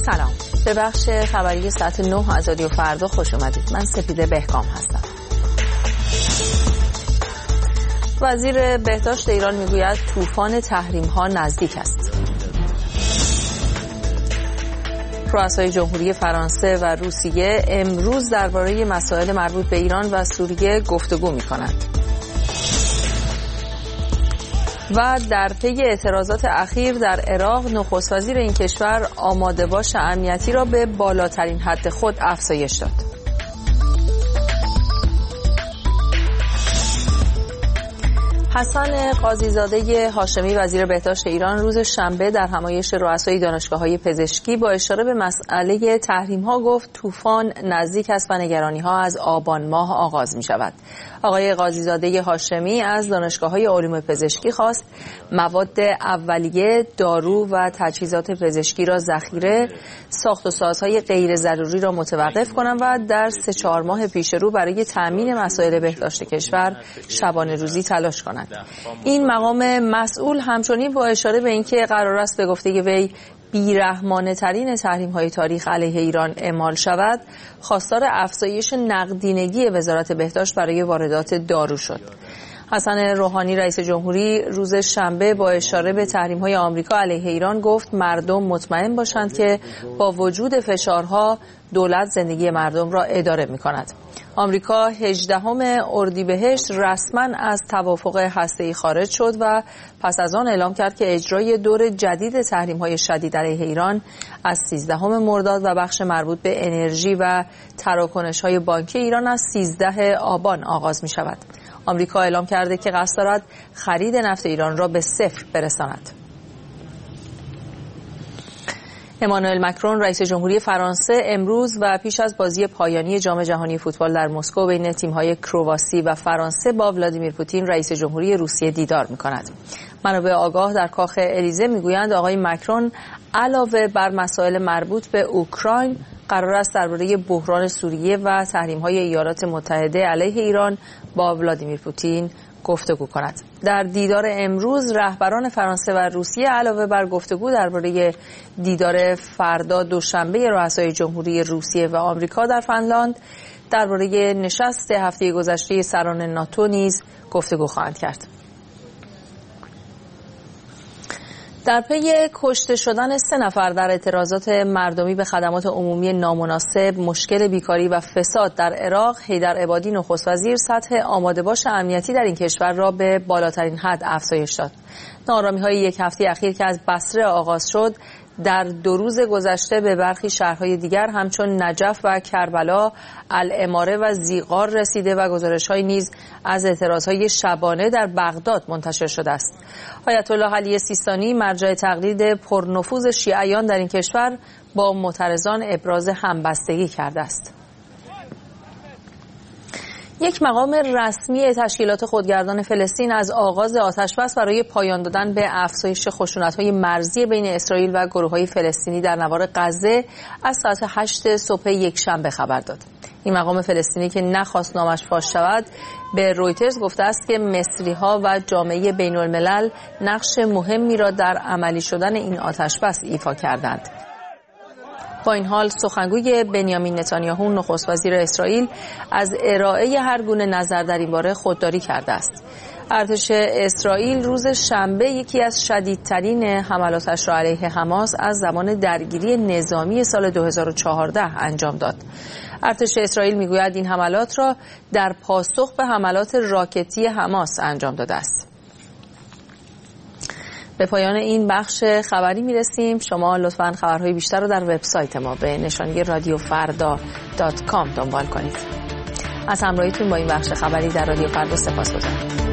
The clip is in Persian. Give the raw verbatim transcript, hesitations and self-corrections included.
سلام، به بخش خبری ساعت نه از رادیو فردا خوش اومدید. من سپیده بهکام هستم. وزیر بهداشت ایران میگوید طوفان تحریم ها نزدیک است. رؤسای جمهوری فرانسه و روسیه امروز درباره مسائل مربوط به ایران و سوریه گفتگو می‌کنند. و در پی اعتراضات اخیر در عراق، نخست وزیر این کشور آماده باش امنیتی را به بالاترین حد خود افزایش داد. حسن قاضی‌زاده هاشمی وزیر بهداشت ایران روز شنبه در همایش رؤسای دانشگاه‌های پزشکی با اشاره به مسئله تحریم‌ها گفت طوفان نزدیک است و نگرانی‌ها از آبان ماه آغاز می‌شود. آقای قاضی‌زاده هاشمی از دانشگاه‌های علوم پزشکی خواست مواد اولیه، دارو و تجهیزات پزشکی را ذخیره، ساخت و سازهای غیر ضروری را متوقف کنند و در سه چهار ماه پیش رو برای تأمین مسائل بهداشت کشور شبانه روزی تلاش کنند. این مقام مسئول همچنین با اشاره به اینکه قرار است به گفته وی بیرحمانه ترین تحریم های تاریخ علیه ایران اعمال شود، خواستار افزایش نقدینگی وزارت بهداشت برای واردات دارو شد. حسن روحانی رئیس جمهوری روز شنبه با اشاره به تحریم های آمریکا علیه ایران گفت مردم مطمئن باشند که با وجود فشارها دولت زندگی مردم را اداره می کند. آمریکا هجدهم اردیبهشت رسما از توافق هسته‌ای خارج شد و پس از آن اعلام کرد که اجرای دور جدید تحریم‌های شدید علیه ایران از سیزدهم مرداد و بخش مربوط به انرژی و تراکنش‌های بانکی ایران از سیزده آبان آغاز می شود. آمریکا اعلام کرده که قصد دارد خرید نفت ایران را به صفر برساند. امانوئل مکرون رئیس جمهوری فرانسه امروز و پیش از بازی پایانی جام جهانی فوتبال در مسکو بین تیم‌های کرواسی و فرانسه با ولادیمیر پوتین رئیس جمهوری روسیه دیدار می‌کند. منابع آگاه در کاخ الیزه می‌گویند آقای مکرون علاوه بر مسائل مربوط به اوکراین قرار است درباره بحران سوریه و تحریم‌های ایالات متحده علیه ایران با ولادیمیر پوتین گفتگو کند. در دیدار امروز رهبران فرانسه و روسیه علاوه بر گفتگو درباره دیدار فردا دوشنبه رؤسای جمهوری روسیه و آمریکا در فنلاند درباره نشست هفته گذشته سران ناتو نیز گفتگو خواهند کرد. در پی کشته شدن سه نفر در اعتراضات مردمی به خدمات عمومی نامناسب، مشکل بیکاری و فساد در عراق، حیدر عبادی نخست وزیر سطح آماده باش امنیتی در این کشور را به بالاترین حد افزایش داد. ناآرامی‌های یک هفته اخیر که از بصره آغاز شد، در دو روز گذشته به برخی شهرهای دیگر همچون نجف و کربلا، العماره و زیغار رسیده و گزارش‌های نیز از اعتراضهای شبانه در بغداد منتشر شده است. آیت الله علی سیستانی مرجع تقلید پرنفوذ شیعیان در این کشور با معترضان ابراز همبستگی کرده است. یک مقام رسمی تشکیلات خودگردان فلسطین از آغاز آتش‌بس برای پایان دادن به افزایش خشونت‌های مرزی بین اسرائیل و گروه‌های فلسطینی در نوار غزه از ساعت هشت صبح یکشنبه خبر داد. این مقام فلسطینی که نخواست نامش فاش شود به رویترز گفته است که مصری‌ها و جامعه بین‌الملل نقش مهمی را در عملی شدن این آتش‌بس ایفا کردند. با این حال سخنگوی بنیامین نتانیاهو نخست وزیر اسرائیل از ارائه هر گونه نظر در این باره خودداری کرده است. ارتش اسرائیل روز شنبه یکی از شدیدترین حملاتش را علیه حماس از زمان درگیری نظامی سال دو هزار و چهارده انجام داد. ارتش اسرائیل میگوید این حملات را در پاسخ به حملات راکتی حماس انجام داده است. به پایان این بخش خبری میرسیم. شما لطفاً خبرهای بیشتر رو در وبسایت ما به نشانی رادیو فردا دات کام دنبال کنید. از همراهیتون با این بخش خبری در رادیو فردا سپاسگزارم.